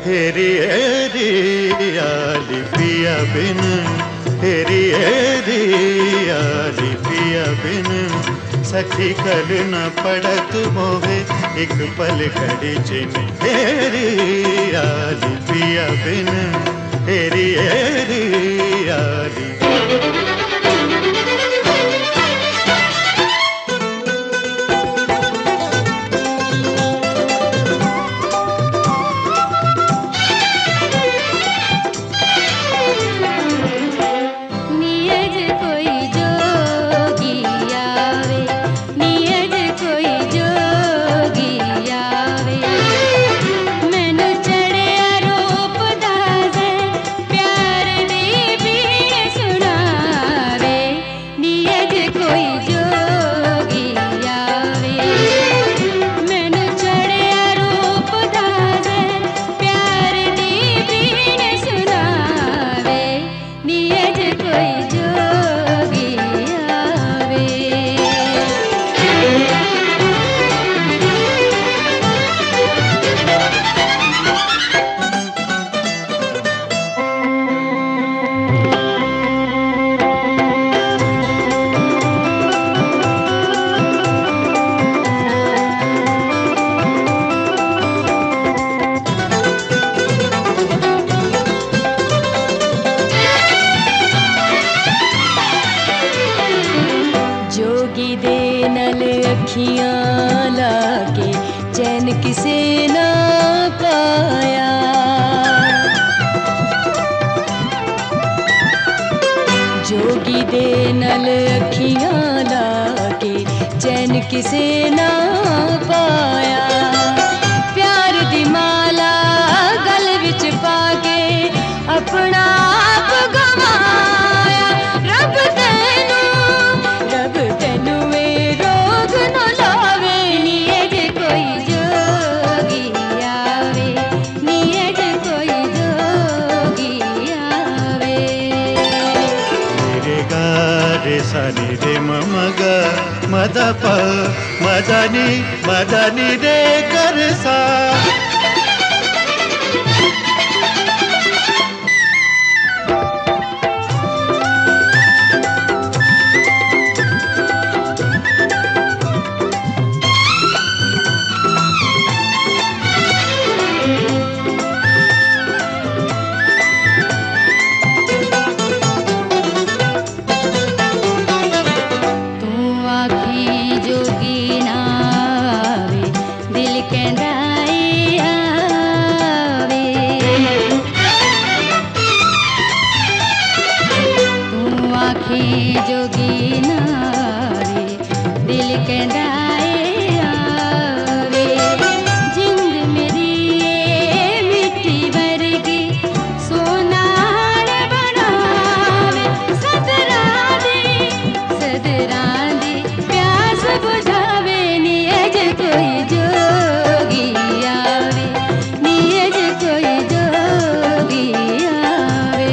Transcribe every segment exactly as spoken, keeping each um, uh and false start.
हेरी हेरी आली पिया बिन, हेरी हेरी आली पिया बिन, सखी कल न पड़त मोहे एक पल घड़ी जिन। हेरी आली पिया बिन, हेरी हेरी आली। अखियाँ लाके चैन किसे ना पाया, जोगी दे नल अखियाँ लाके चैन किसे ना पाया। प्यार दी माला गल विच पाके अपना आप गवाया। रब तैनू रब तैनू सनी रे ममग मदप मदनी मदनी रे कर सा। जोगी नारे दिल कहलाए आवे। जिंद मेरी ये मिट्टी वर्गी सोनार बनावे। सदरां दी सदरां दी प्यास बुझावे। नियज कोई जोगी आवे, नियज कोई जोगी आवे।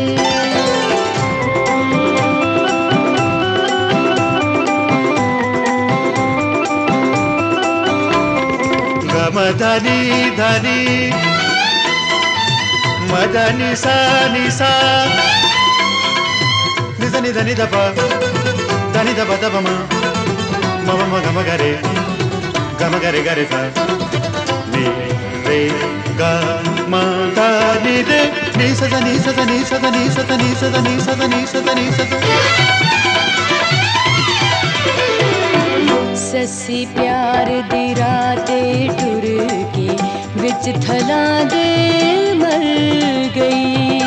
मदनी धनी मदनी सा निसा निसा निधा निधा प धनी ध प ध प म म म ग म ग रे ग म ग रे ग रे सा नि रे ग म ध नि रे नि सा ध नि सा ध नि सा ध नि सा ध नि सा ध नि सा ध नि सा ध नि सा ध। ससी प्यार दी राते टुर के विच थला दे मर गई।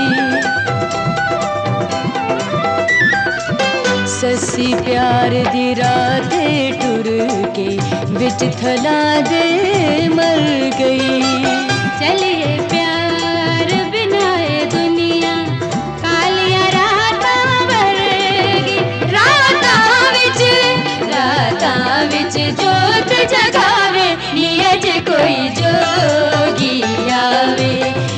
ससी प्यार दी राते टुर के विच थला दे मर गई। चलिए प्यार बिनाए दुनिया कालिया रातां वर्गी। रातां विच रातां विच जोत जगावे। नियज कोई जोगी आवे।